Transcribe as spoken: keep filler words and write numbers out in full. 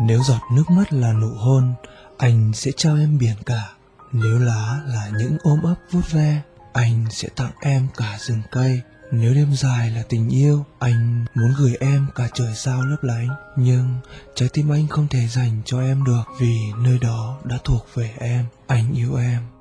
Nếu giọt nước mắt là nụ hôn, anh sẽ trao em biển cả. Nếu lá là những ôm ấp vuốt ve, anh sẽ tặng em cả rừng cây. Nếu đêm dài là tình yêu, anh muốn gửi em cả trời sao lấp lánh. Nhưng trái tim anh không thể dành cho em được, vì nơi đó đã thuộc về em. Anh yêu em.